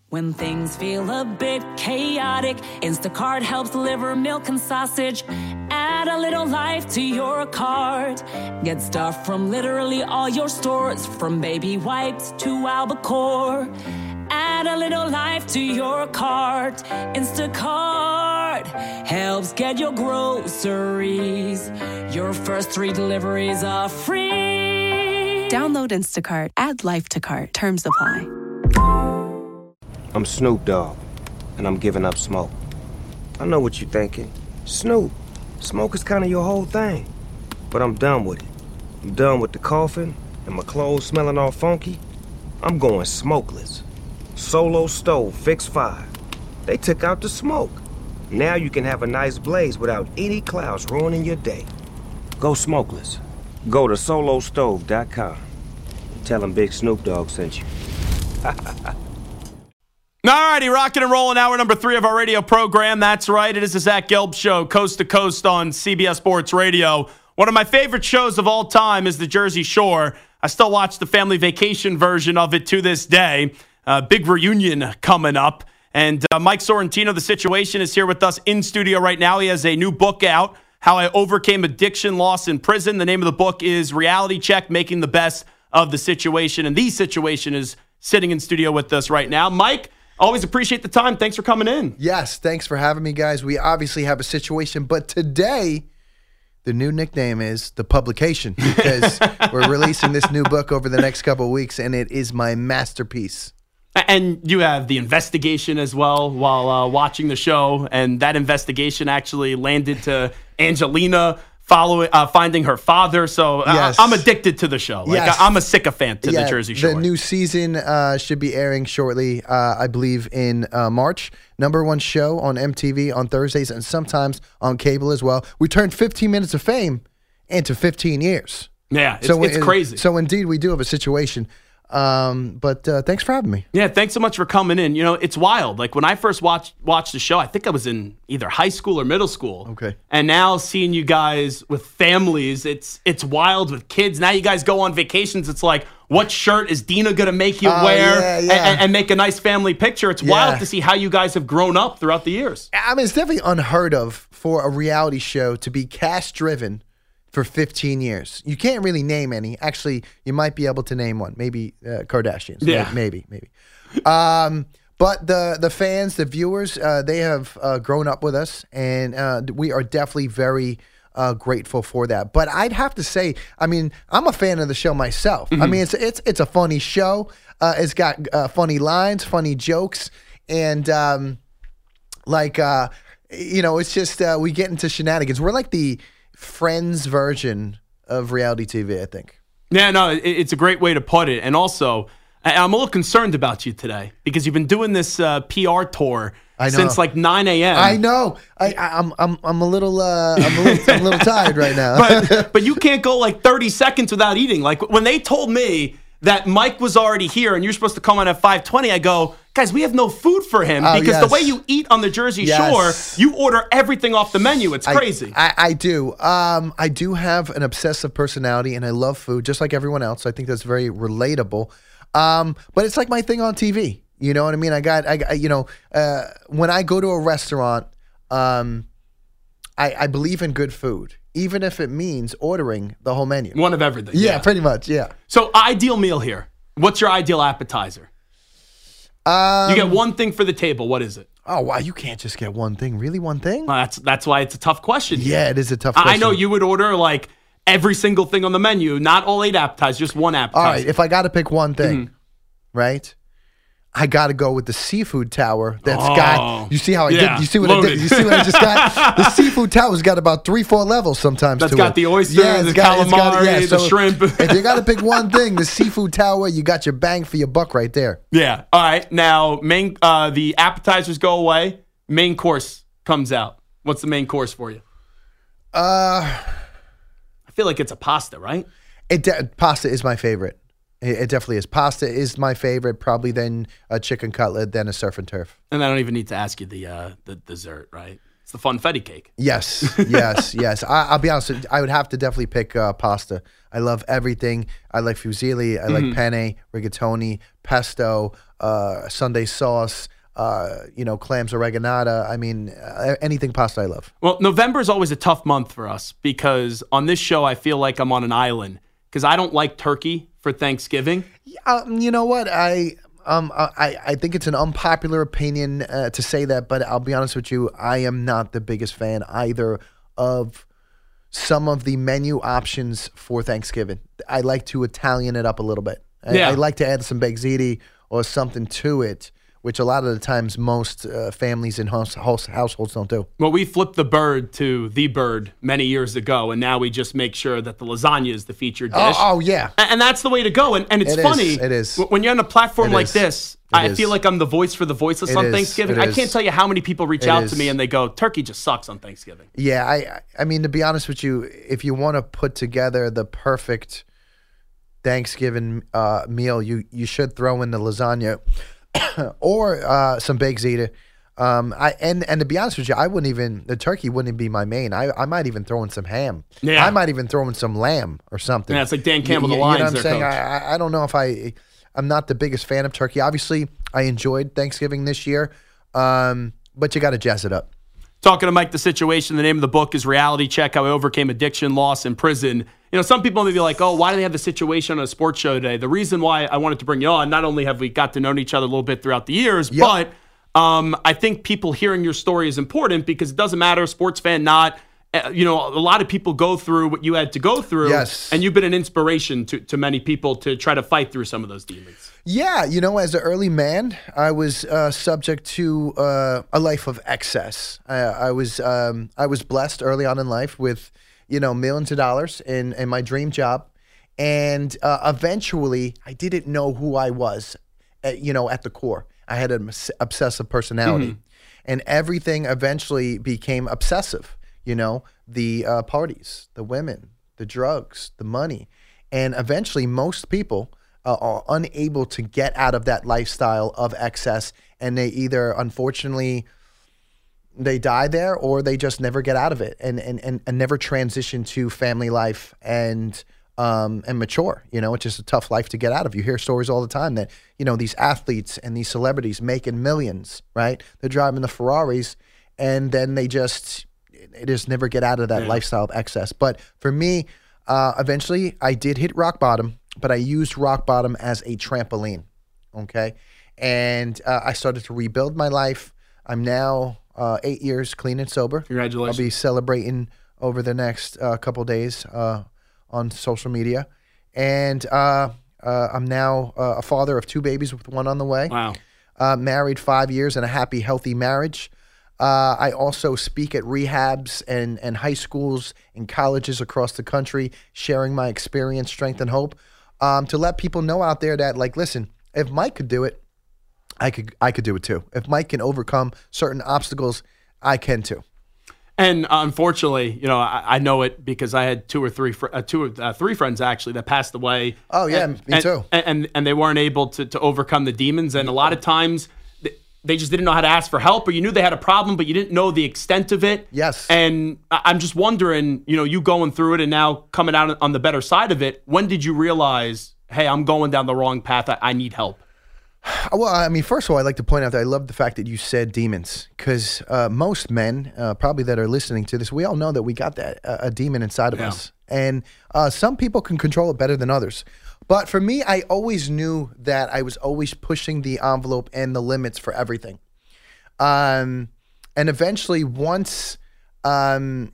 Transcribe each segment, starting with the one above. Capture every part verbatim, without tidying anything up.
When things feel a bit chaotic, Instacart helps deliver milk and sausage. Add a little life to your cart. Get stuff from literally all your stores, from baby wipes to albacore. Add a little life to your cart. Instacart helps get your groceries. Your first three deliveries are free. Download Instacart. Add life to cart. Terms apply. I'm Snoop Dogg, and I'm giving up smoke. I know what you're thinking. Snoop, smoke is kind of your whole thing. But I'm done with it. I'm done with the coughing and my clothes smelling all funky. I'm going smokeless. Solo Stove Fix five. They took out the smoke. Now you can have a nice blaze without any clouds ruining your day. Go smokeless. Go to solo stove dot com. Tell them Big Snoop Dogg sent you. Alrighty, rocking and rolling, hour number three of our radio program. That's right, it is the Zach Gelb Show, coast to coast on C B S Sports Radio. One of my favorite shows of all time is The Jersey Shore. I still watch the family vacation version of it to this day. Uh, big reunion coming up. And uh, Mike Sorrentino, The Situation, is here with us in studio right now. He has a new book out, How I Overcame Addiction Loss in Prison. The name of the book is Reality Check, Making the Best of the Situation. And The Situation is sitting in studio with us right now. Mike, always appreciate the time. Thanks for coming in. Yes, thanks for having me, guys. We obviously have a situation, but today the new nickname is The Publication because we're releasing this new book over the next couple of weeks, and it is my masterpiece. And you have the investigation as well while uh, watching the show, and that investigation actually landed to Angelina following, uh, finding her father. So uh, yes. I'm addicted to the show. Like yes. I'm a sycophant to yeah, the Jersey Shore. The new season uh, should be airing shortly, uh, I believe, in uh, March. Number one show on M T V on Thursdays and sometimes on cable as well. We turned fifteen minutes of fame into fifteen years. Yeah, it's, so it's it, crazy. So indeed, we do have a situation. Um, but uh, thanks for having me. Yeah, thanks so much for coming in. You know, it's wild. Like when I first watched watched the show, I think I was in either high school or middle school. Okay. And now seeing you guys with families, it's it's wild with kids. Now you guys go on vacations. It's like, what shirt is Dina gonna make you Oh, wear yeah, yeah. And, and make a nice family picture? It's Yeah. wild to see how you guys have grown up throughout the years. I mean, it's definitely unheard of for a reality show to be cast driven for fifteen years. You can't really name any. Actually, you might be able to name one. Maybe uh, Kardashians. Yeah. Maybe, maybe. Um, but the the fans, the viewers, uh, they have uh, grown up with us, and uh, we are definitely very uh, grateful for that. But I'd have to say, I mean, I'm a fan of the show myself. Mm-hmm. I mean, it's it's it's a funny show. Uh, it's got uh, funny lines, funny jokes, and um, like uh, you know, it's just uh, we get into shenanigans. We're like the Friends version of reality T V, I think. Yeah, no, it, it's a great way to put it. And also, I, I'm a little concerned about you today because you've been doing this uh, P R tour I know. since like nine a.m. I know. I, I, I'm I'm I'm a little uh, I'm a little, I'm a little tired right now. but but you can't go like thirty seconds without eating. Like when they told me that Mike was already here and you're supposed to come on at five twenty, I go, guys, we have no food for him Oh, because yes. the way you eat on the Jersey Yes. Shore, you order everything off the menu. It's I- crazy. I, I do. Um, I do have an obsessive personality, and I love food just like everyone else. I think that's very relatable. Um, but it's like my thing on T V. You know what I mean? I got, I, got- you know, uh, when I go to a restaurant, um, I, I believe in good food, even if it means ordering the whole menu. One of everything. Yeah, pretty much. Yeah. So ideal meal here. What's your ideal appetizer? Um, You get one thing for the table. What is it? Oh wow, you can't just get one thing. Really, one thing? Well, that's that's why it's a tough question. Yeah, it is a tough I- question. I know you would order like every single thing on the menu, not all eight appetizers, just one appetizer. All right, if I got to pick one thing, Mm-hmm. right? I got to go with the seafood tower. That's Oh, got. You see how I yeah, did? You see what I loaded. did? You see what I just got? The seafood tower's got about three, four levels sometimes. That's to got it. the oysters, Yeah, the it's got- it's got- calamari, the shrimp. if you got to pick one thing, the seafood tower, you got your bang for your buck right there. Yeah. All right. Now, main uh, the appetizers go away. Main course comes out. What's the main course for you? Uh, I feel like it's a pasta, right? it de- pasta is my favorite. It, it definitely is. Pasta is my favorite. Probably then a chicken cutlet, then a surf and turf. And I don't even need to ask you the uh, the dessert, right? It's the funfetti cake. Yes, yes, yes. I, I'll be honest. I would have to definitely pick uh, pasta. I love everything. I like fusilli. I like Mm-hmm. penne, rigatoni, pesto, uh, Sunday sauce. Uh, you know, clams oreganata. I mean, uh, anything pasta I love. Well, November is always a tough month for us because on this show, I feel like I'm on an island because I don't like turkey for Thanksgiving. Um, you know what? I um I, I think it's an unpopular opinion uh, to say that, but I'll be honest with you. I am not the biggest fan either of some of the menu options for Thanksgiving. I like to Italian it up a little bit. I, Yeah. I like to add some baked ziti or something to it, which a lot of the times most uh, families and house, house, households don't do. Well, we flipped the bird to the bird many years ago, and now we just make sure that the lasagna is the featured dish. Oh, oh yeah. A- And that's the way to go. And, and it's It is. funny. It is. w- When you're on a platform It like is. this, It I is. feel like I'm the voice for the voiceless It on is. Thanksgiving. It I is. can't tell you how many people reach It out is. to me and they go, turkey just sucks on Thanksgiving. Yeah, I I mean, to be honest with you, if you want to put together the perfect Thanksgiving uh, meal, you you should throw in the lasagna or uh, some baked ziti. Um, I and and to be honest with you, I wouldn't even the turkey wouldn't be my main. I, I might even throw in some ham. Yeah. I might even throw in some lamb or something. Yeah, it's like Dan Campbell, You- the you, you know Lions, what I'm their saying? coach. I, I I don't know if I I'm not the biggest fan of turkey. Obviously, I enjoyed Thanksgiving this year, um, but you got to jazz it up. Talking to Mike, the situation, the name of the book is Reality Check, How I Overcame Addiction, Loss, and Prison. You know, some people may be like, oh, why do they have the situation on a sports show today? The reason why I wanted to bring you on, not only have we got to know each other a little bit throughout the years, Yep. but um, I think people hearing your story is important because it doesn't matter, sports fan, not. Uh, you know, a lot of people go through what you had to go through. Yes. And you've been an inspiration to, to many people to try to fight through some of those demons. Yeah, you know, as an early man, I was uh, subject to uh, a life of excess. I, I was um, I was blessed early on in life with, you know, millions of dollars in, in my dream job, and uh, eventually I didn't know who I was, at, you know, at the core. I had an obs- obsessive personality, and everything eventually became obsessive. You know, the uh, parties, the women, the drugs, the money, and eventually most people uh, are unable to get out of that lifestyle of excess, and they either unfortunately they die there or they just never get out of it and and, and, and never transition to family life and um, and mature. You know, it's just a tough life to get out of. You hear stories all the time that, you know, these athletes and these celebrities making millions, right? They're driving the Ferraris and then they just they just never get out of that lifestyle of excess. But for me, uh, eventually I did hit rock bottom, but I used rock bottom as a trampoline. Okay. And uh, I started to rebuild my life. I'm now uh, eight years clean and sober. Congratulations. I'll be celebrating over the next uh, couple days uh, on social media. And uh, uh, I'm now uh, a father of two babies with one on the way. Wow. Uh, married five years in a happy, healthy marriage. Uh, I also speak at rehabs and, and high schools and colleges across the country, sharing my experience, strength, and hope um, to let people know out there that, like, listen, if Mike could do it, I could I could do it too. If Mike can overcome certain obstacles, I can too. And unfortunately, you know, I, I know it because I had two or three, fr- uh, two or uh, three friends actually that passed away. Oh, yeah, and, me and, too. And, and and they weren't able to to overcome the demons. And a lot of times, th- they just didn't know how to ask for help, or you knew they had a problem, but you didn't know the extent of it. Yes. And I- I'm just wondering, you know, you going through it and now coming out on the better side of it. When did you realize, hey, I'm going down the wrong path. I, I need help. Well, I mean, first of all, I'd like to point out that I love the fact that you said demons, because uh, most men, uh, probably that are listening to this, we all know that we got that uh, a demon inside of Yeah. us, and uh, some people can control it better than others. But for me, I always knew that I was always pushing the envelope and the limits for everything. Um, and eventually, once, um,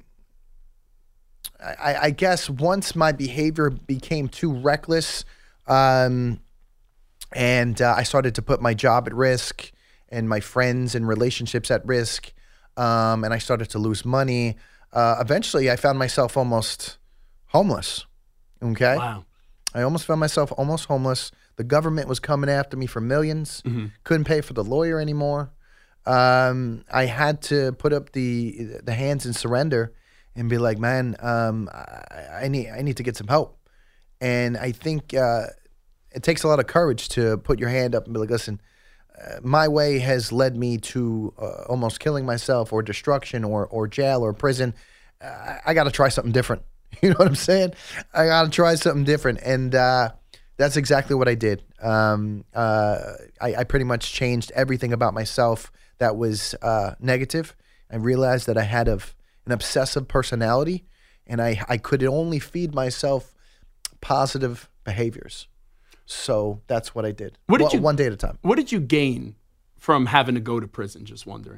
I, I guess, once my behavior became too reckless, um. And uh, I started to put my job at risk and my friends and relationships at risk. Um, and I started to lose money. Uh, eventually, I found myself almost homeless. Okay? Wow. I almost found myself almost homeless. The government was coming after me for millions. Couldn't pay for the lawyer anymore. Um, I had to put up the the hands and surrender and be like, man, um, I, I need I need to get some help. And I think... Uh, it takes a lot of courage to put your hand up and be like, listen, uh, my way has led me to uh, almost killing myself or destruction or or jail or prison. Uh, I got to try something different. You know what I'm saying? I got to try something different. And uh, that's exactly what I did. Um, uh, I, I pretty much changed everything about myself that was uh, negative. I realized that I had a, an obsessive personality, and I, I could only feed myself positive behaviors. So that's what I did. What did one, you, one day at a time. What did you gain from having to go to prison? Just wondering.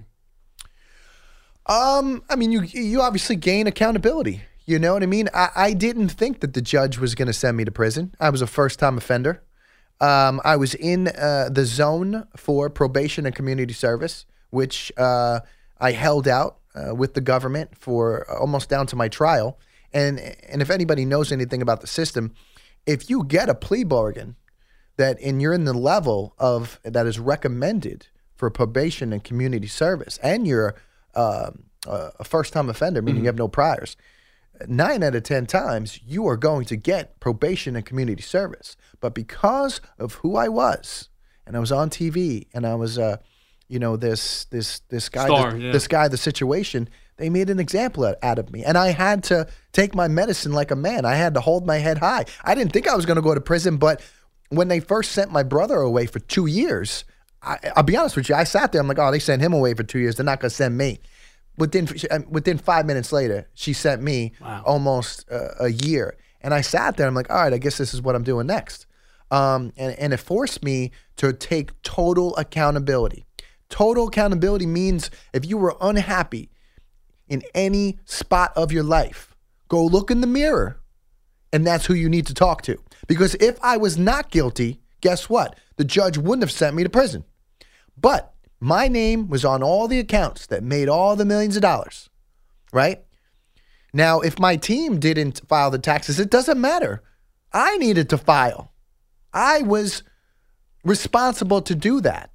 Um, I mean, you you obviously gain accountability. You know what I mean? I, I didn't think that the judge was going to send me to prison. I was a first-time offender. Um, I was in uh, the zone for probation and community service, which uh, I held out uh, with the government for almost down to my trial. And and if anybody knows anything about the system, if you get a plea bargain that and you're in the level of that is recommended for probation and community service, and you're uh, a first-time offender, meaning mm-hmm. you have no priors, nine out of ten times you are going to get probation and community service. But because of who I was, and I was on T V, and I was, uh, you know, this this this guy, Star, this, yeah. this guy, the situation, they made an example out of me, and I had to take my medicine like a man. I had to hold my head high. I didn't think I was going to go to prison, but when they first sent my brother away for two years, I, I'll be honest with you, I sat there. I'm like, oh, they sent him away for two years. They're not going to send me. Within within five minutes later, she sent me wow. almost uh, a year. And I sat there. I'm like, all right, I guess this is what I'm doing next. Um, and, and it forced me to take total accountability. Total accountability means if you were unhappy in any spot of your life, go look in the mirror, and that's who you need to talk to. Because if I was not guilty, guess what? The judge wouldn't have sent me to prison. But my name was on all the accounts that made all the millions of dollars, right? Now, if my team didn't file the taxes, it doesn't matter. I needed to file. I was responsible to do that.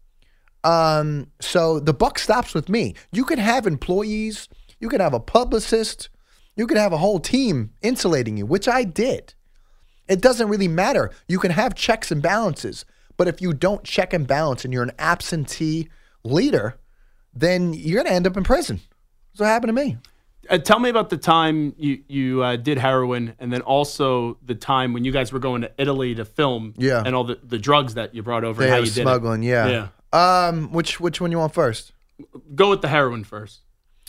Um, so the buck stops with me. You could have employees, you could have a publicist, you could have a whole team insulating you, which I did. It doesn't really matter. You can have checks and balances. But if you don't check and balance and you're an absentee leader, then you're going to end up in prison. That's what happened to me. Uh, tell me about the time you, you uh, did heroin, and then also the time when you guys were going to Italy to film yeah. and all the, the drugs that you brought over They and how were you did smuggling, it. yeah. yeah. Um, which, which one you want first? Go with the heroin first.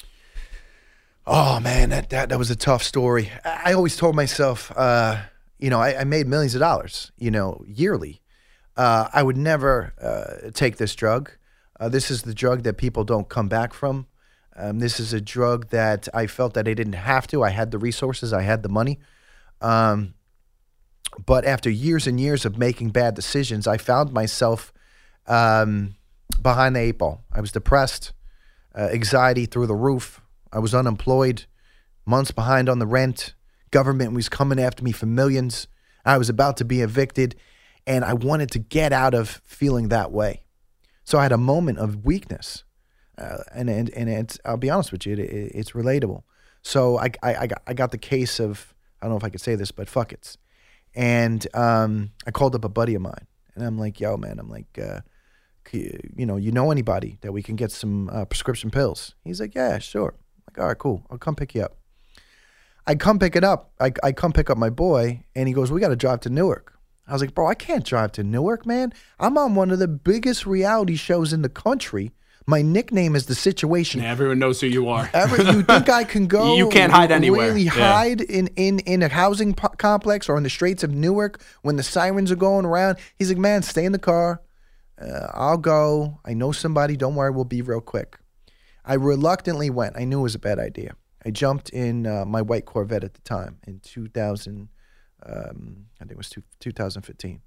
Oh, man, that, that, that was a tough story. I, I always told myself, uh, you know, I, I made millions of dollars, you know, yearly. Uh, I would never uh, take this drug. Uh, this is the drug that people don't come back from. Um, this is a drug that I felt that I didn't have to. I had the resources. I had the money. Um, but after years and years of making bad decisions, I found myself um, behind the eight ball. I was depressed, uh, anxiety through the roof. I was unemployed, months behind on the rent. Government was coming after me for millions. I was about to be evicted. And I wanted to get out of feeling that way. So I had a moment of weakness. Uh, and and, and it's, I'll be honest with you, it, it, it's relatable. So I, I, I, got, I got the case of, I don't know if I could say this, but fuck it's. And um, I called up a buddy of mine. And I'm like, yo, man, I'm like, uh, you, you know, you know anybody that we can get some uh, prescription pills? He's like, yeah, sure. I'm like, all right, cool. I'll come pick you up. I come pick it up. I, I come pick up my boy. And he goes, we got to drive to Newark. I was like, bro, I can't drive to Newark, man. I'm on one of the biggest reality shows in the country. My nickname is The Situation. Yeah, everyone knows who you are. Ever, you think I can go? You can't hide anywhere. Really yeah. hide in, in, in a housing po- complex or in the streets of Newark when the sirens are going around? He's like, man, stay in the car. Uh, I'll go. I know somebody. Don't worry, we'll be real quick. I reluctantly went. I knew it was a bad idea. I jumped in uh, my white Corvette at the time in two thousand. Um, I think it was two, two thousand fifteen.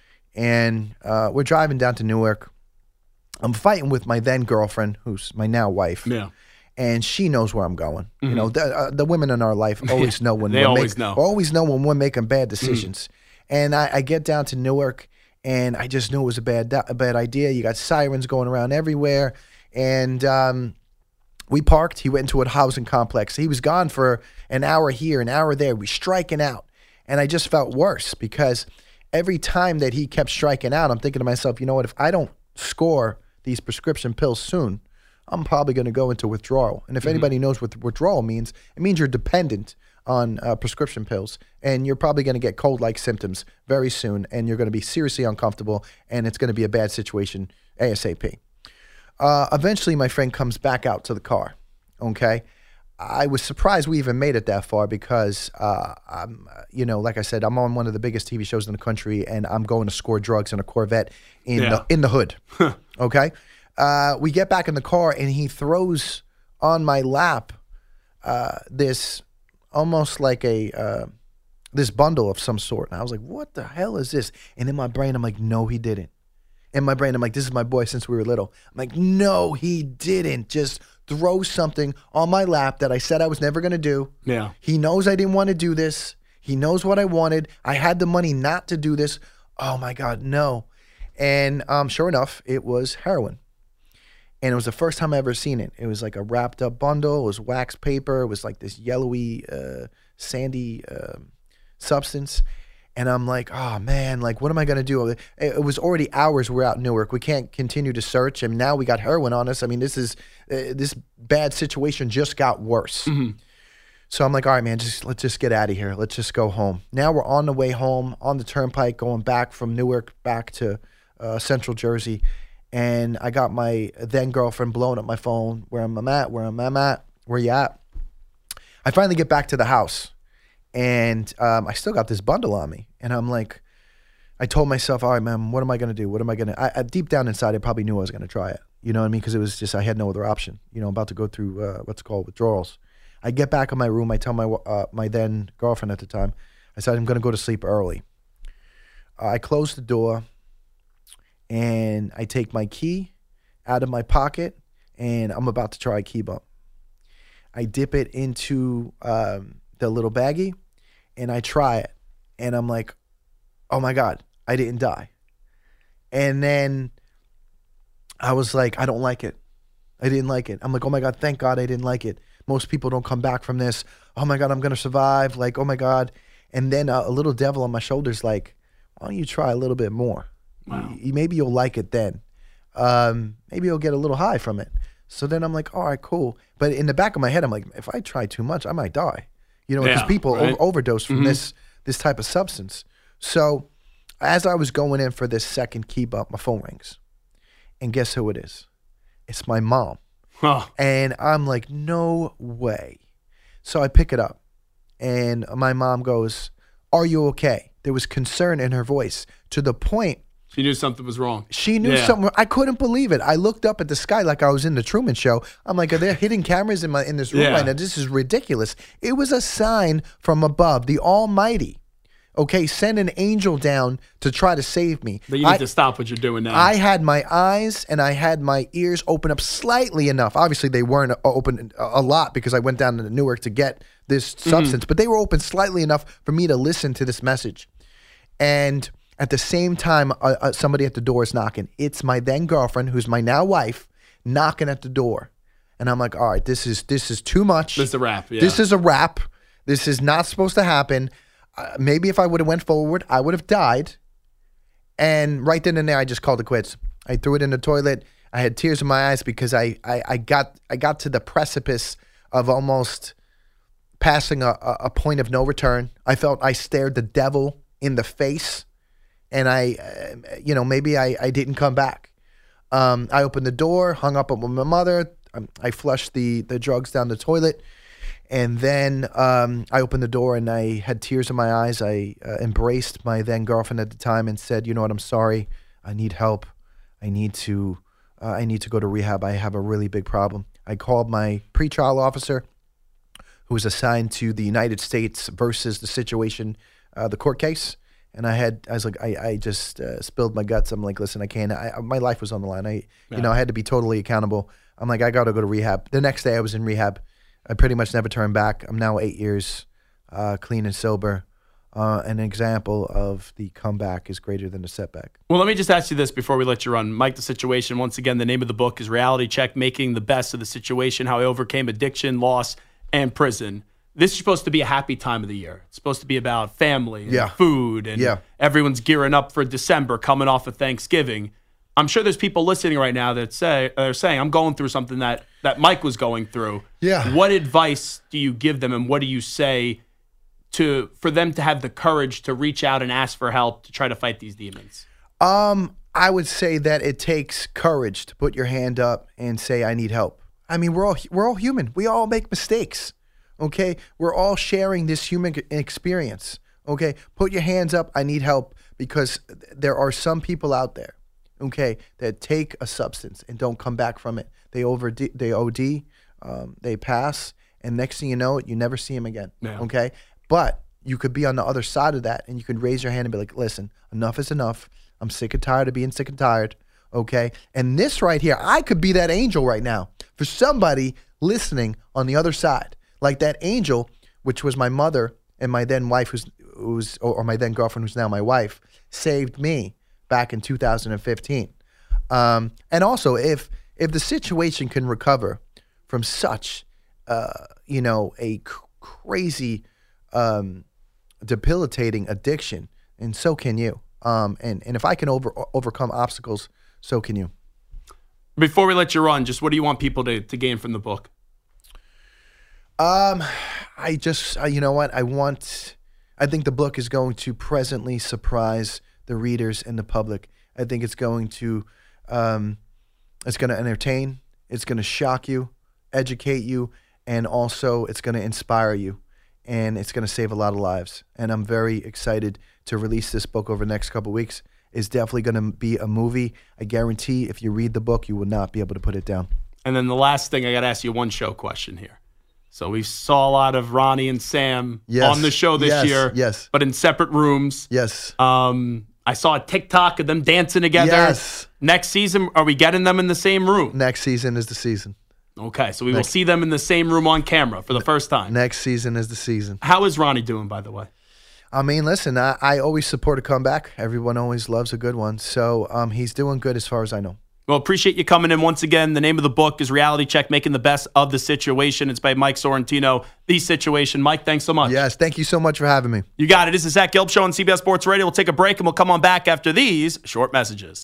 And uh, we're driving down to Newark. I'm fighting with my then girlfriend, who's my now wife. Yeah. And she knows where I'm going. Mm-hmm. You know, the, uh, the women in our life always know when they we're always make, know. always know when we're making bad decisions. Mm-hmm. And I, I get down to Newark, and I just knew it was a bad a bad idea. You got sirens going around everywhere, and um, we parked. He went into a housing complex. He was gone for an hour here, an hour there. We striking out. And I just felt worse because every time that he kept striking out, I'm thinking to myself, you know what, if I don't score these prescription pills soon, I'm probably going to go into withdrawal. And if mm-hmm. anybody knows what withdrawal means, it means you're dependent on uh, prescription pills, and you're probably going to get cold-like symptoms very soon, and you're going to be seriously uncomfortable, and it's going to be a bad situation ASAP. Uh, eventually, my friend comes back out to the car, okay? I was surprised we even made it that far because, uh, I'm, you know, like I said, I'm on one of the biggest T V shows in the country, and I'm going to score drugs in a Corvette in yeah. the in the hood, okay? Uh, we get back in the car, and he throws on my lap uh, this almost like a uh, this bundle of some sort. And I was like, what the hell is this? And in my brain, I'm like, no, he didn't. In my brain, I'm like, this is my boy since we were little. I'm like, no, he didn't. Just throw something on my lap that I said I was never going to do. Yeah. He knows I didn't want to do this. He knows what I wanted. I had the money not to do this. Oh, my God, no. And um, sure enough, it was heroin. And it was the first time I ever seen it. It was like a wrapped up bundle. It was wax paper. It was like this yellowy, uh, sandy uh, substance. And I'm like, oh, man, like, what am I going to do? It, it was already hours we're out in Newark. We can't continue to search. And now we got heroin on us. I mean, this is uh, this bad situation just got worse. Mm-hmm. So I'm like, all right, man, just let's just get out of here. Let's just go home. Now we're on the way home, on the turnpike, going back from Newark back to uh, Central Jersey. And I got my then girlfriend blowing up my phone. Where am I at? Where am I at? Where you at? I finally get back to the house. And um, I still got this bundle on me. And I'm like, I told myself, all right, man, what am I going to do? What am I going to, deep down inside, I probably knew I was going to try it. You know what I mean? Because it was just, I had no other option. You know, I'm about to go through uh, what's called withdrawals. I get back in my room. I tell my uh, my then girlfriend at the time, I said, I'm going to go to sleep early. Uh, I close the door and I take my key out of my pocket and I'm about to try a key bump. I dip it into um, the little baggie, and I try it, and I'm like, oh my God, I didn't die. And then I was like, I don't like it. I didn't like it. I'm like, oh my God, thank God I didn't like it. Most people don't come back from this. Oh my God, I'm going to survive. Like, oh my God. And then a, a little devil on my shoulder's like, why don't you try a little bit more? Wow. Y- maybe you'll like it then. Um, maybe you'll get a little high from it. So then I'm like, all right, cool. But in the back of my head, I'm like, if I try too much, I might die. You know, because yeah, people right? o- overdose from mm-hmm. this this type of substance. So as I was going in for this second key bump, my phone rings. And guess who it is? It's my mom. Huh. And I'm like, no way. So I pick it up. And my mom goes, are you okay? There was concern in her voice to the point. She knew something was wrong. She knew yeah. something. I couldn't believe it. I looked up at the sky like I was in the Truman Show. I'm like, are there hidden cameras in my in this room yeah. right now? This is ridiculous. It was a sign from above, the Almighty. Okay, send an angel down to try to save me. But you need I, to stop what you're doing now. I had my eyes and I had my ears open up slightly enough. Obviously, they weren't open a lot because I went down to Newark to get this substance, mm-hmm. but they were open slightly enough for me to listen to this message. And at the same time, uh, uh, somebody at the door is knocking. It's my then girlfriend, who's my now wife, knocking at the door. And I'm like, all right, this is this is too much. This is a wrap. Yeah. This is a wrap. This is not supposed to happen. Uh, maybe if I would have went forward, I would have died. And right then and there, I just called it quits. I threw it in the toilet. I had tears in my eyes because I I, I got I got to the precipice of almost passing a, a point of no return. I felt I stared the devil in the face. And I, uh, you know, maybe I, I didn't come back. Um, I opened the door, hung up with my mother. Um, I flushed the, the drugs down the toilet. And then um, I opened the door and I had tears in my eyes. I uh, embraced my then girlfriend at the time and said, you know what, I'm sorry. I need help. I need to, uh, I need to go to rehab. I have a really big problem. I called my pretrial officer who was assigned to the United States versus the situation, uh, the court case. And I had, I was like, I, I just uh, spilled my guts. I'm like, listen, I can't. I, my life was on the line. I, yeah. you know, I had to be totally accountable. I'm like, I got to go to rehab. The next day, I was in rehab. I pretty much never turned back. I'm now eight years uh, clean and sober. Uh, an example of the comeback is greater than the setback. Well, let me just ask you this before we let you run, Mike. The Situation. Once again, the name of the book is Reality Check: Making the Best of the Situation: How I Overcame Addiction, Loss, and Prison. This is supposed to be a happy time of the year. It's supposed to be about family and yeah. food, and yeah. everyone's gearing up for December, coming off of Thanksgiving. I'm sure there's people listening right now that say are saying, I'm going through something that, that Mike was going through. Yeah. What advice do you give them, and what do you say to for them to have the courage to reach out and ask for help to try to fight these demons? Um, I would say that it takes courage to put your hand up and say, I need help. I mean, we're all we're all human. We all make mistakes, okay? We're all sharing this human experience, okay? Put your hands up, I need help, because there are some people out there, okay, that take a substance and don't come back from it. They over they O D, um, they pass, and next thing you know, you never see them again, Yeah. okay? But you could be on the other side of that, and you could raise your hand and be like, listen, enough is enough. I'm sick and tired of being sick and tired, okay? And this right here, I could be that angel right now for somebody listening on the other side. Like that angel, which was my mother and my then wife, who's, who's or my then girlfriend, who's now my wife, saved me back in two thousand fifteen. Um, and also, if if the situation can recover from such, uh, you know, a c- crazy, um, debilitating addiction, and so can you. Um, and, and if I can over, overcome obstacles, so can you. Before we let you run, just what do you want people to, to gain from the book? Um, I just, uh, you know what? I want, I think the book is going to presently surprise the readers and the public. I think it's going to, um, it's going to entertain, it's going to shock you, educate you, and also it's going to inspire you. And it's going to save a lot of lives. And I'm very excited to release this book over the next couple of weeks. It's definitely going to be a movie. I guarantee if you read the book, you will not be able to put it down. And then the last thing, I got to ask you one show question here. So we saw a lot of Ronnie and Sam yes. on the show this yes. year, yes. but in separate rooms. Yes. Um, I saw a TikTok of them dancing together. Yes. Next season, are we getting them in the same room? Next season is the season. Okay, so we Next. will see them in the same room on camera for the first time. Next season is the season. How is Ronnie doing, by the way? I mean, listen, I, I always support a comeback. Everyone always loves a good one. So um, he's doing good as far as I know. Well, appreciate you coming in once again. The name of the book is Reality Check, Making the Best of the Situation. It's by Mike Sorrentino, The Situation. Mike, thanks so much. Yes, thank you so much for having me. You got it. This is Zach Gelb Show on C B S Sports Radio. We'll take a break, and we'll come on back after these short messages.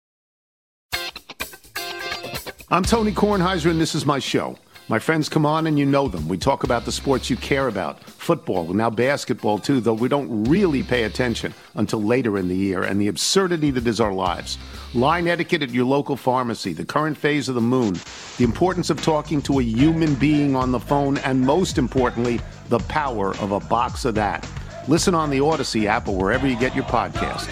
I'm Tony Kornheiser, and this is my show. My friends come on and you know them. We talk about the sports you care about, football, and now basketball too, though we don't really pay attention until later in the year, and the absurdity that is our lives. Line etiquette at your local pharmacy, the current phase of the moon, the importance of talking to a human being on the phone, and most importantly, the power of a box of that. Listen on the Odyssey app or wherever you get your podcasts.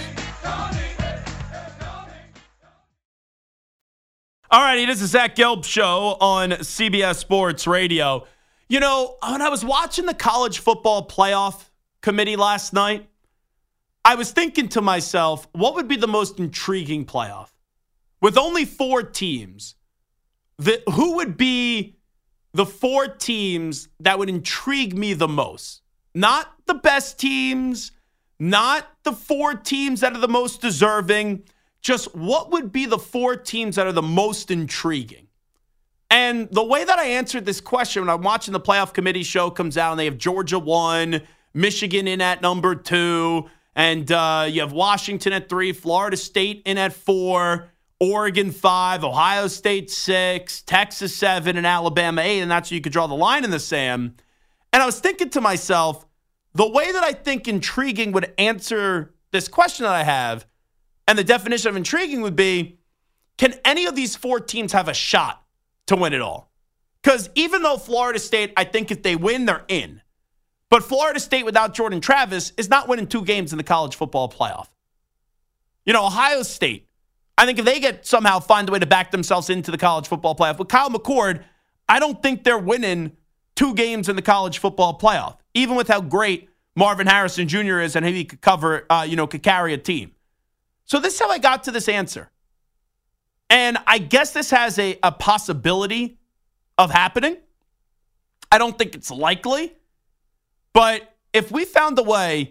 All righty, this is Zach Gelb Show on C B S Sports Radio. You know, when I was watching the college football playoff committee last night, I was thinking to myself, what would be the most intriguing playoff? With only four teams, the, who would be the four teams that would intrigue me the most? Not the best teams, not the four teams that are the most deserving. Just what would be the four teams that are the most intriguing? And the way that I answered this question when I'm watching the playoff committee show comes out and they have Georgia one, Michigan in at number two, and uh, you have Washington at three, Florida State in at four, Oregon five, Ohio State six, Texas seven, and Alabama eight, and that's where you could draw the line in the sand. And I was thinking to myself, the way that I think intriguing would answer this question that I have, and the definition of intriguing would be, can any of these four teams have a shot to win it all? Because even though Florida State, I think if they win, they're in. But Florida State without Jordan Travis is not winning two games in the college football playoff. You know, Ohio State, I think if they get somehow find a way to back themselves into the college football playoff, with Kyle McCord, I don't think they're winning two games in the college football playoff, even with how great Marvin Harrison Junior is and how he could cover, uh, you know, could carry a team. So this is how I got to this answer. And I guess this has a, a possibility of happening. I don't think it's likely. But if we found a way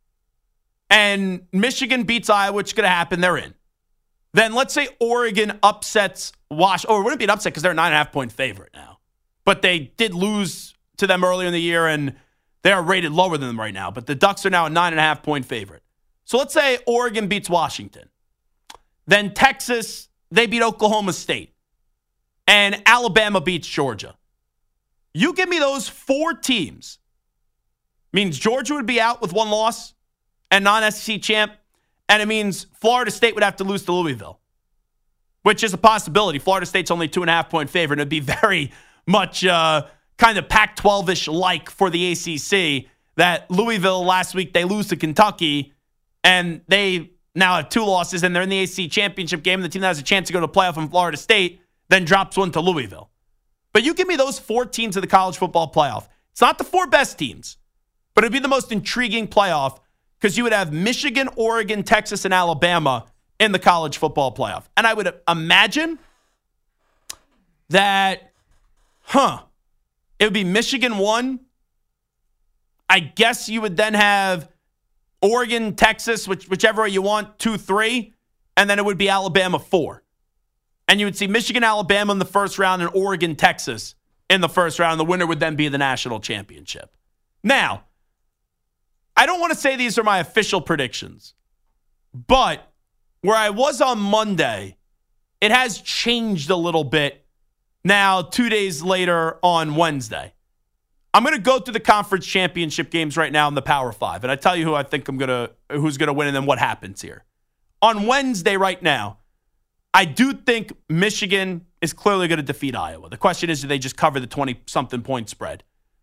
and Michigan beats Iowa, which is going to happen, they're in. Then let's say Oregon upsets Wash. Or it wouldn't be an upset because they're a nine and a half point favorite now. But they did lose to them earlier in the year, and they are rated lower than them right now. But the Ducks are now a nine and a half point favorite. So let's say Oregon beats Washington. Then Texas, they beat Oklahoma State. And Alabama beats Georgia. You give me those four teams. Means Georgia would be out with one loss and non-S E C champ. And it means Florida State would have to lose to Louisville, which is a possibility. Florida State's only two and a half point favorite. It'd be very much uh, kind of Pac twelve-ish like for the A C C that Louisville last week, they lose to Kentucky and they now have two losses and they're in the A C C championship game. The team that has a chance to go to the playoff in Florida State then drops one to Louisville. But you give me those four teams of the college football playoff. It's not the four best teams, but it'd be the most intriguing playoff because you would have Michigan, Oregon, Texas, and Alabama in the college football playoff. And I would imagine that, huh, it would be Michigan one. I guess you would then have Oregon, Texas, which, whichever way you want, two, three. And then it would be Alabama four. And you would see Michigan, Alabama in the first round and Oregon, Texas in the first round. The winner would then be the national championship. Now, I don't want to say these are my official predictions, but where I was on Monday, it has changed a little bit now two days later on Wednesday. I'm going to go through the conference championship games right now in the Power Five, and I tell you who I think I'm going to, who's going to win and then what happens here. On Wednesday right now, I do think Michigan is clearly going to defeat Iowa. The question is, do they just cover the twenty-something point spread?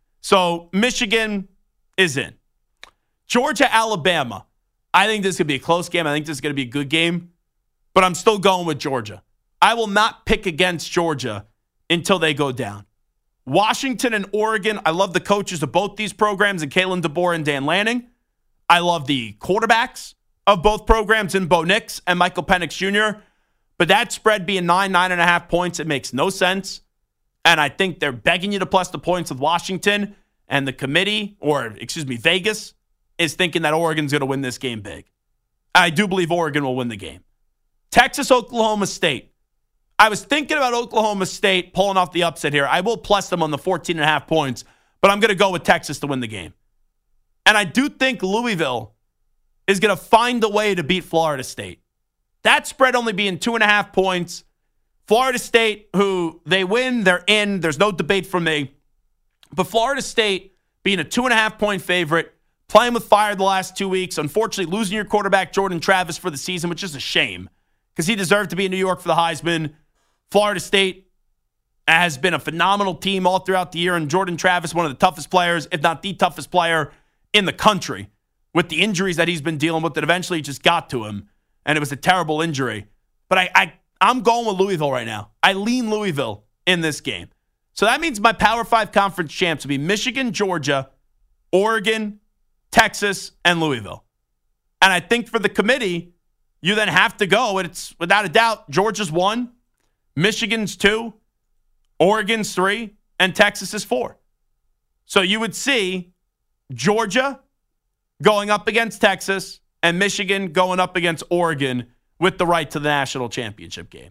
So Michigan is in. Georgia, Alabama. I think this could be a close game. I think this is going to be a good game. But I'm still going with Georgia. I will not pick against Georgia until they go down. Washington and Oregon. I love the coaches of both these programs, and Kalen DeBoer and Dan Lanning. I love the quarterbacks of both programs in Bo Nix and Michael Penix Junior But that spread being nine, nine and a half points, it makes no sense. And I think they're begging you to plus the points with Washington. And the committee, or excuse me, Vegas, is thinking that Oregon's going to win this game big. I do believe Oregon will win the game. Texas, Oklahoma State. I was thinking about Oklahoma State pulling off the upset here. I will plus them on the fourteen and a half points, but I'm going to go with Texas to win the game. And I do think Louisville is going to find a way to beat Florida State. That spread only being two and a half points. Florida State, who they win, they're in. There's no debate from me. But Florida State being a two and a half point favorite, playing with fire the last two weeks, unfortunately losing your quarterback, Jordan Travis, for the season, which is a shame because he deserved to be in New York for the Heisman. Florida State has been a phenomenal team all throughout the year, and Jordan Travis, one of the toughest players, if not the toughest player in the country, with the injuries that he's been dealing with that eventually just got to him, and it was a terrible injury. But I, I, I'm going with Louisville right now. I lean Louisville in this game. So that means my Power Five conference champs will be Michigan, Georgia, Oregon, Texas, and Louisville. And I think for the committee, you then have to go, and it's without a doubt, Georgia's one, Michigan's two, Oregon's three, and Texas is four. So you would see Georgia going up against Texas and Michigan going up against Oregon with the right to the national championship game.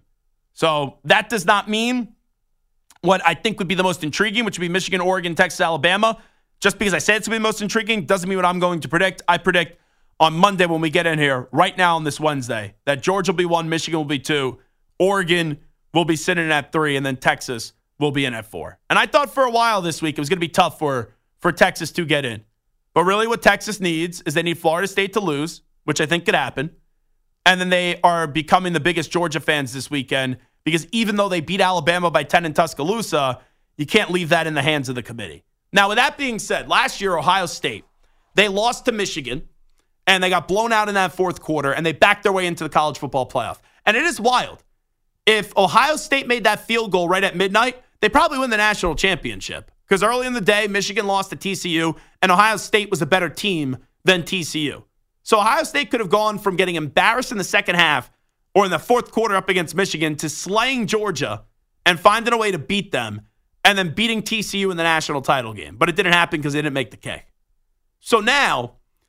So that does not mean what I think would be the most intriguing, which would be Michigan, Oregon, Texas, Alabama. Just because I said it's going to be the most intriguing doesn't mean what I'm going to predict. I predict on Monday when we get in here, right now on this Wednesday, that Georgia will be one, Michigan will be two, Oregon will be sitting at three, and then Texas will be in at four. And I thought for a while this week it was going to be tough for, for Texas to get in. But really what Texas needs is they need Florida State to lose, which I think could happen. And then they are becoming the biggest Georgia fans this weekend because even though they beat Alabama by ten in Tuscaloosa, you can't leave that in the hands of the committee. Now, with that being said, last year, Ohio State, they lost to Michigan, and they got blown out in that fourth quarter, and they backed their way into the college football playoff. And it is wild. If Ohio State made that field goal right at midnight, they probably win the national championship. Because early in the day, Michigan lost to T C U, and Ohio State was a better team than T C U. So Ohio State could have gone from getting embarrassed in the second half or in the fourth quarter up against Michigan to slaying Georgia and finding a way to beat them and then beating T C U in the national title game. But it didn't happen because they didn't make the kick. So now,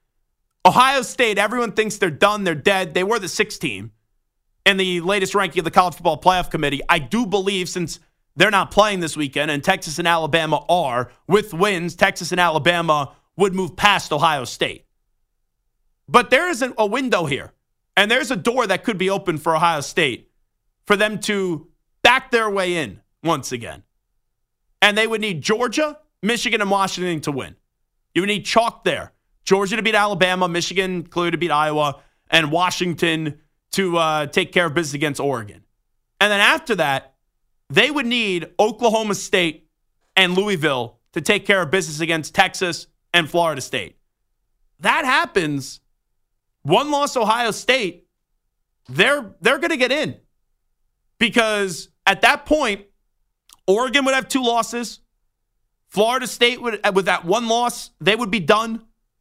Ohio State, everyone thinks they're done, they're dead. They were the sixth team in the latest ranking of the College Football Playoff Committee. I do believe since they're not playing this weekend and Texas and Alabama are, with wins, Texas and Alabama would move past Ohio State. But there isn't a window here. And there's a door that could be open for Ohio State for them to back their way in once again. And they would need Georgia, Michigan, and Washington to win. You would need chalk there. Georgia to beat Alabama, Michigan clearly to beat Iowa, and Washington to uh, take care of business against Oregon. And then after that, they would need Oklahoma State and Louisville to take care of business against Texas and Florida State. That happens. One loss Ohio State, they're they're going to get in. Because at that point, Oregon would have two losses. Florida State would, with that one loss, they would be done.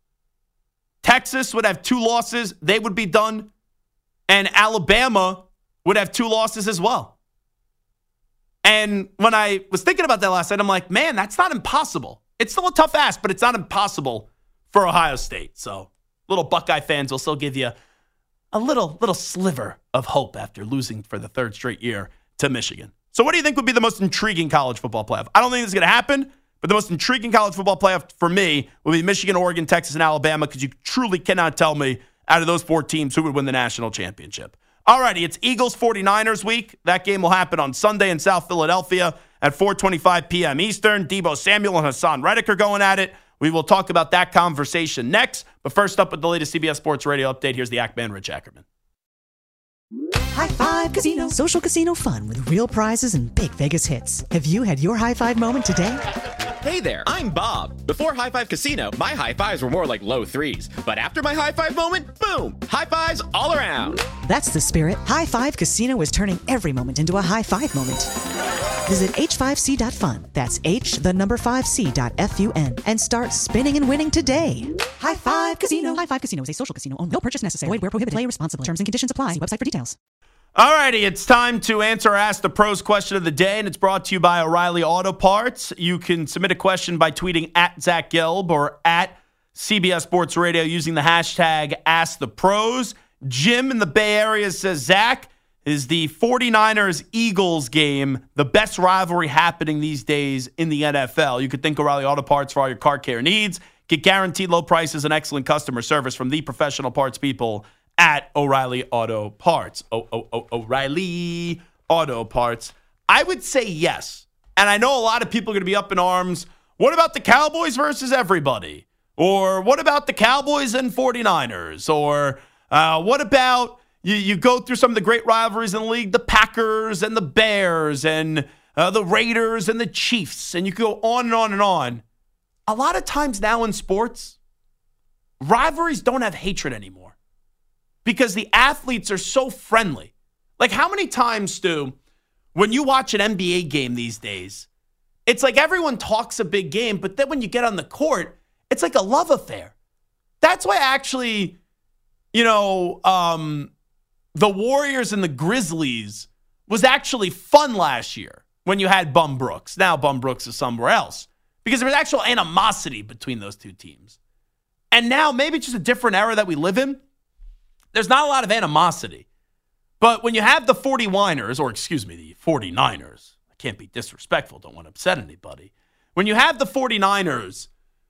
Texas would have two losses, they would be done. And Alabama would have two losses as well. And when I was thinking about that last night, I'm like, man, that's not impossible. It's still a tough ask, but it's not impossible for Ohio State. So little Buckeye fans will still give you a little, little sliver of hope after losing for the third straight year to Michigan. So what do you think would be the most intriguing college football playoff? I don't think this is going to happen, but the most intriguing college football playoff for me would be Michigan, Oregon, Texas, and Alabama, because you truly cannot tell me out of those four teams who would win the national championship. All righty, it's Eagles forty-niners week. That game will happen on Sunday in South Philadelphia at four twenty-five p.m. Eastern. Deebo Samuel and Hassan Reddick are going at it. We will talk about that conversation next. But first up with the latest C B S Sports Radio update, here's the Ackman, Rich Ackerman. High Five Casino. Social casino fun with real prizes and big Vegas hits. Have you had your high five moment today? Hey there, I'm Bob. Before High Five Casino, my high fives were more like low threes. But after my high five moment, boom, high fives all around. That's the spirit. High Five Casino is turning every moment into a high five moment. Visit H five C dot fun. That's H, the number five C dot F U N. And start spinning and winning today. High Five Casino. High Five Casino is a social casino only. No purchase necessary. Void where prohibited. Play responsibly. Terms and conditions apply. See website for details. All righty, it's time to answer or ask the pros question of the day, and it's brought to you by O'Reilly Auto Parts. You can submit a question by tweeting at Zach Gelb or at C B S Sports Radio using the hashtag AskThePros. Jim in the Bay Area says, Zach, is the forty-niners-Eagles game the best rivalry happening these days in the N F L? You could think O'Reilly Auto Parts for all your car care needs. Get guaranteed low prices and excellent customer service from the professional parts people at O'Reilly Auto Parts. Oh, oh, oh, O'Reilly Auto Parts. I would say yes. And I know a lot of people are going to be up in arms. What about the Cowboys versus everybody? Or what about the Cowboys and forty-niners? Or uh, what about, you, you go through some of the great rivalries in the league, the Packers and the Bears and uh, the Raiders and the Chiefs. And you go on and on and on. A lot of times now in sports, rivalries don't have hatred anymore. Because the athletes are so friendly. Like, how many times, Stu, when you watch an N B A game these days, it's like everyone talks a big game, but then when you get on the court, it's like a love affair. That's why actually, you know, um, the Warriors and the Grizzlies was actually fun last year when you had Bum Brooks. Now Bum Brooks is somewhere else. Because there was actual animosity between those two teams. And now maybe it's just a different era that we live in. There's not a lot of animosity. But when you have the forty-niners, or excuse me, the forty-niners, I can't be disrespectful, don't want to upset anybody. When you have the forty-niners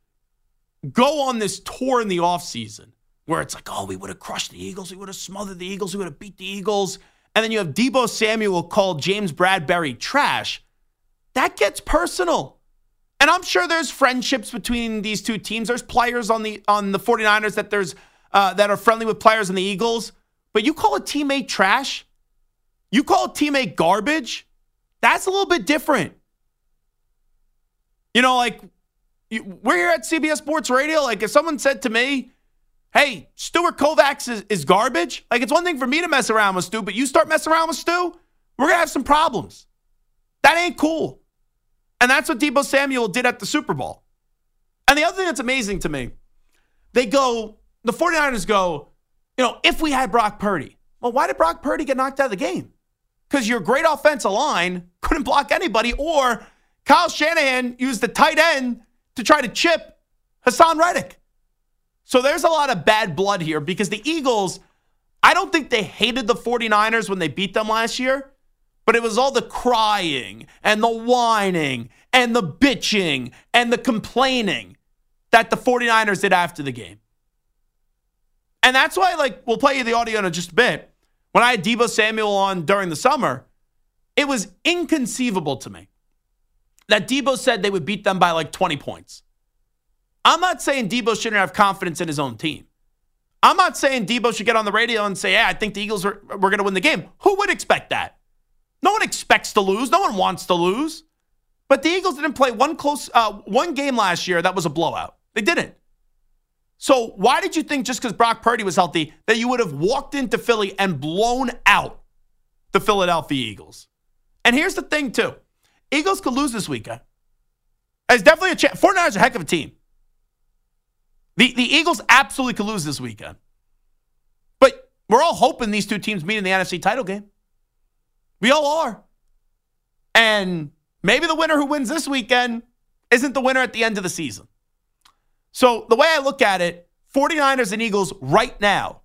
go on this tour in the offseason where it's like, oh, we would have crushed the Eagles, we would have smothered the Eagles, we would have beat the Eagles, and then you have Deebo Samuel call James Bradberry trash, that gets personal. And I'm sure there's friendships between these two teams. There's players on the on the forty-niners that there's Uh, that are friendly with players in the Eagles, but you call a teammate trash, you call a teammate garbage, that's a little bit different. You know, like, you, we're here at C B S Sports Radio. Like, if someone said to me, hey, Stuart Kovacs is, is garbage, like, it's one thing for me to mess around with Stu, but you start messing around with Stu, we're going to have some problems. That ain't cool. And that's what Deebo Samuel did at the Super Bowl. And the other thing that's amazing to me, they go, the forty-niners go, you know, if we had Brock Purdy. Well, why did Brock Purdy get knocked out of the game? Because your great offensive line couldn't block anybody, or Kyle Shanahan used the tight end to try to chip Hassan Reddick. So there's a lot of bad blood here because the Eagles, I don't think they hated the forty-niners when they beat them last year, but it was all the crying and the whining and the bitching and the complaining that the forty-niners did after the game. And that's why, like, we'll play you the audio in just a bit. When I had Deebo Samuel on during the summer, it was inconceivable to me that Deebo said they would beat them by like twenty points. I'm not saying Deebo shouldn't have confidence in his own team. I'm not saying Deebo should get on the radio and say, yeah, I think the Eagles are, we're going to win the game. Who would expect that? No one expects to lose. No one wants to lose. But the Eagles didn't play one close, uh, one game last year that was a blowout. They didn't. So why did you think just because Brock Purdy was healthy that you would have walked into Philly and blown out the Philadelphia Eagles? And here's the thing, too. Eagles could lose this weekend. It's definitely a chance. forty-niners are a heck of a team. The, the Eagles absolutely could lose this weekend. But we're all hoping these two teams meet in the N F C title game. We all are. And maybe the winner who wins this weekend isn't the winner at the end of the season. So the way I look at it, forty-niners and Eagles right now,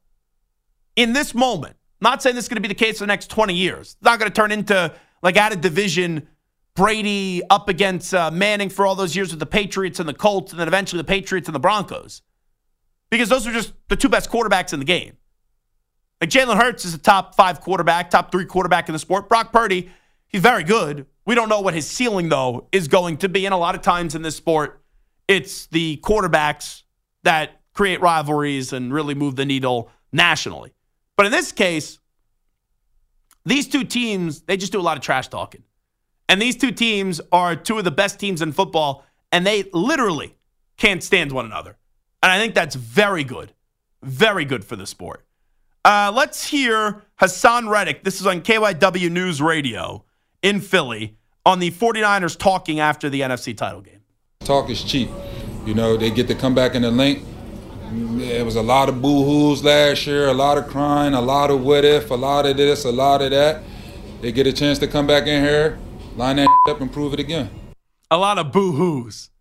in this moment, not saying this is going to be the case for the next twenty years. It's not going to turn into, like, out of division, Brady up against uh, Manning for all those years with the Patriots and the Colts, and then eventually the Patriots and the Broncos. Because those are just the two best quarterbacks in the game. Like, Jalen Hurts is a top five quarterback, top three quarterback in the sport. Brock Purdy, he's very good. We don't know what his ceiling, though, is going to be. And a lot of times in this sport, it's the quarterbacks that create rivalries and really move the needle nationally. But in this case, these two teams, they just do a lot of trash talking. And these two teams are two of the best teams in football, and they literally can't stand one another. And I think that's very good. Very good for the sport. Uh, let's hear Hassan Reddick. This is on K Y W News Radio in Philly on the forty-niners talking after the N F C title game. Talk is cheap. You know, they get to come back in the link. There was a lot of boo-hoos last year, a lot of crying, a lot of what if, a lot of this, a lot of that. They get a chance to come back in here, line that up and prove it again. A lot of boo-hoos.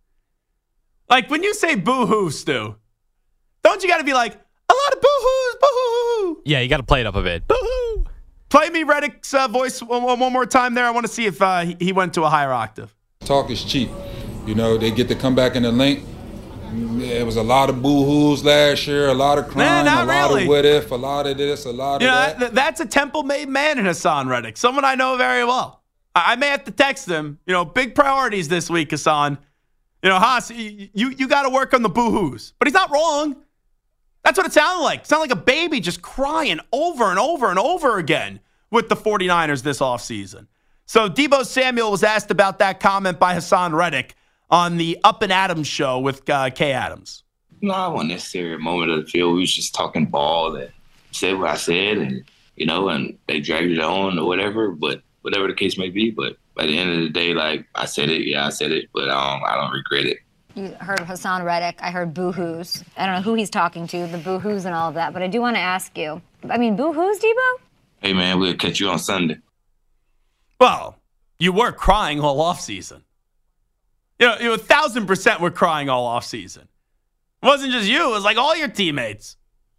Like, when you say boo-hoo, Stu, don't you got to be like, a lot of boo-hoos, boo-hoo? Yeah, you got to play it up a bit. Boo-hoo. Play me Reddick's uh, voice one, one more time there. I want to see if uh, he, he went to a higher octave. Talk is cheap. You know, they get to come back in the link. There was a lot of boo-hoos last year, a lot of crying, nah, a lot really. of what if, a lot of this, a lot you of know, that. that. That's a Temple-made man in Hassan Reddick, someone I know very well. I, I may have to text him. You know, big priorities this week, Hassan. You know, Haas, you, you, you got to work on the boo-hoos. But he's not wrong. That's what it sounded like. It sounded like a baby just crying over and over and over again with the forty-niners this offseason. So Deebo Samuel was asked about that comment by Hassan Reddick on the Up and Adams show with uh, Kay Adams. No, I wasn't necessarily a moment of the field. We was just talking ball and said what I said, and, you know, and they dragged it on or whatever, but whatever the case may be. But at the end of the day, like, I said it, yeah, I said it, but um, I don't regret it. You heard Hassan Reddick. I heard boo-hoos. I don't know who he's talking to, the boo-hoos and all of that, but I do want to ask you. I mean, boo-hoos, Deebo? Hey, man, we'll catch you on Sunday. Well, you were crying all offseason. You know, you a thousand percent were crying all offseason. It wasn't just you. It was like all your teammates.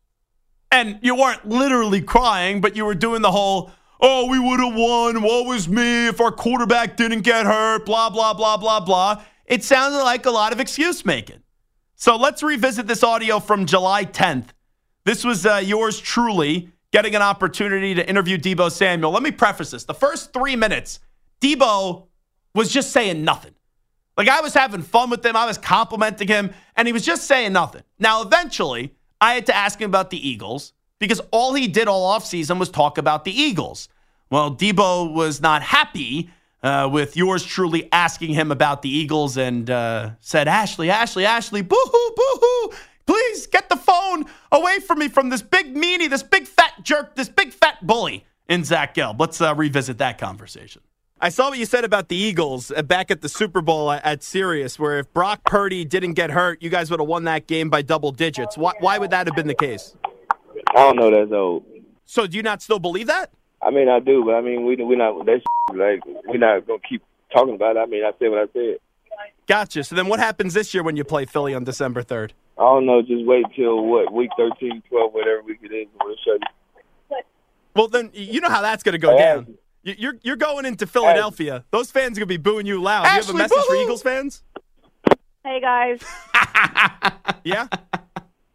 And you weren't literally crying, but you were doing the whole, oh, we would have won. Woe was me if our quarterback didn't get hurt, blah, blah, blah, blah, blah. It sounded like a lot of excuse making. So let's revisit this audio from July tenth. This was uh, yours truly getting an opportunity to interview Deebo Samuel. Let me preface this. The first three minutes, Deebo was just saying nothing. Like, I was having fun with him. I was complimenting him, and he was just saying nothing. Now, eventually, I had to ask him about the Eagles because all he did all offseason was talk about the Eagles. Well, Deebo was not happy uh, with yours truly asking him about the Eagles and uh, said, Ashley, Ashley, Ashley, boo-hoo, boo-hoo. Please get the phone away from me from this big meanie, this big fat jerk, this big fat bully in Zach Gelb. Let's uh, revisit that conversation. I saw what you said about the Eagles back at the Super Bowl at Sirius, where if Brock Purdy didn't get hurt, you guys would have won that game by double digits. Why, why would that have been the case? I don't know. That's old. So do you not still believe that? I mean, I do, but I mean, we we not that like we're not gonna keep talking about it. I mean, I said what I said. Gotcha. So then, what happens this year when you play Philly on December third? I don't know. Just wait till what week thirteen, twelve, whatever week it is. We'll show you. Well, then you know how that's gonna go down. You're you're going into Philadelphia. Those fans are going to be booing you loud. Ashley, you have a message boo-hoo. for Eagles fans? Hey, guys. Yeah?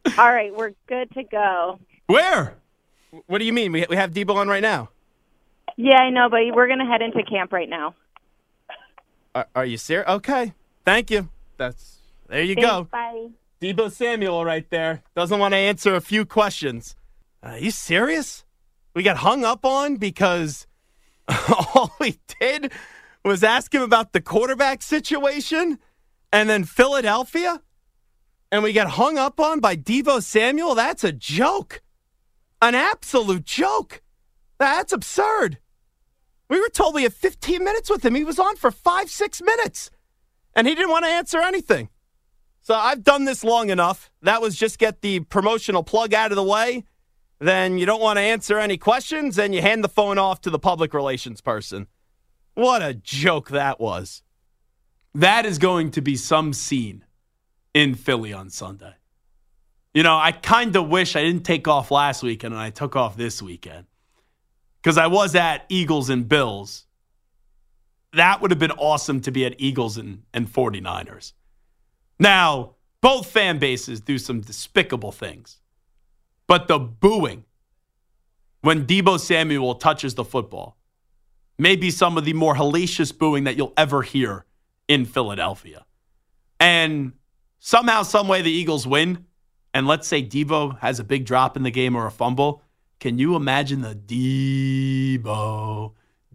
All right, we're good to go. Where? What do you mean? We we have Debo on right now. Yeah, I know, but we're going to head into camp right now. Are, are you serious? Okay. Thank you. That's there you Thanks, go. Bye. Debo Samuel right there. Doesn't want to answer a few questions. Are you serious? We got hung up on because all we did was ask him about the quarterback situation and then Philadelphia? And we got hung up on by Debo Samuel? That's a joke. An absolute joke. That's absurd. We were told we had fifteen minutes with him. He was on for five, six minutes. And he didn't want to answer anything. So I've done this long enough. That was just get the promotional plug out of the way. Then you don't want to answer any questions, and you hand the phone off to the public relations person. What a joke that was. That is going to be some scene in Philly on Sunday. You know, I kind of wish I didn't take off last weekend and I took off this weekend. Because I was at Eagles and Bills. That would have been awesome to be at Eagles and, and 49ers. Now, both fan bases do some despicable things. But the booing when Debo Samuel touches the football may be some of the more hellacious booing that you'll ever hear in Philadelphia. And somehow, some way the Eagles win, and let's say Debo has a big drop in the game or a fumble. Can you imagine the Debo,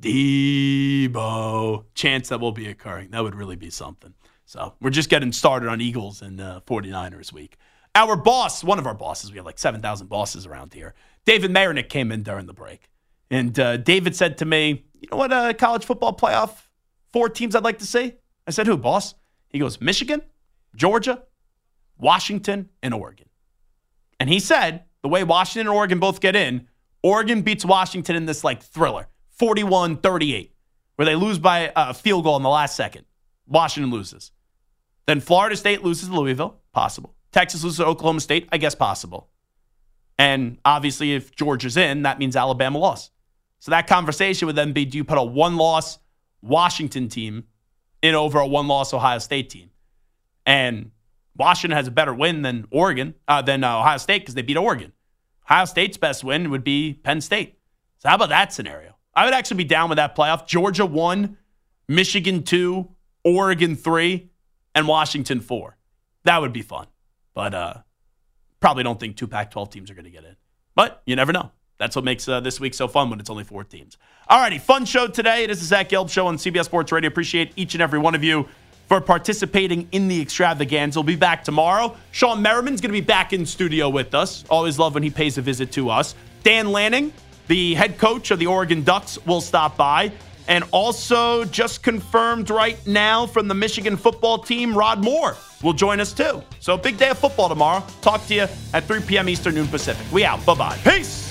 Debo chants that will be occurring? That would really be something. So we're just getting started on Eagles and uh, 49ers week. Our boss, one of our bosses, we have like seven thousand bosses around here, David Mayernick came in during the break. And uh, David said to me, you know what uh, college football playoff four teams I'd like to see? I said, who, boss? He goes, Michigan, Georgia, Washington, and Oregon. And he said, the way Washington and Oregon both get in, Oregon beats Washington in this like thriller, forty-one thirty-eight, where they lose by a field goal in the last second. Washington loses. Then Florida State loses to Louisville, possible. Texas loses to Oklahoma State, I guess possible. And obviously if Georgia's in, that means Alabama lost. So that conversation would then be, do you put a one-loss Washington team in over a one-loss Ohio State team? And Washington has a better win than Oregon, uh, than uh, Ohio State because they beat Oregon. Ohio State's best win would be Penn State. So how about that scenario? I would actually be down with that playoff. Georgia one, Michigan two, Oregon three, and Washington four. That would be fun. But uh, probably don't think two Pac twelve teams are going to get in. But you never know. That's what makes uh, this week so fun when it's only four teams. All righty, fun show today. It is the Zach Gelb Show on C B S Sports Radio. Appreciate each and every one of you for participating in the extravaganza. We'll be back tomorrow. Sean Merriman's going to be back in studio with us. Always love when he pays a visit to us. Dan Lanning, the head coach of the Oregon Ducks, will stop by. And also just confirmed right now from the Michigan football team, Rod Moore will join us too. So big day of football tomorrow. Talk to you at three p.m. Eastern, noon Pacific. We out. Bye-bye. Peace.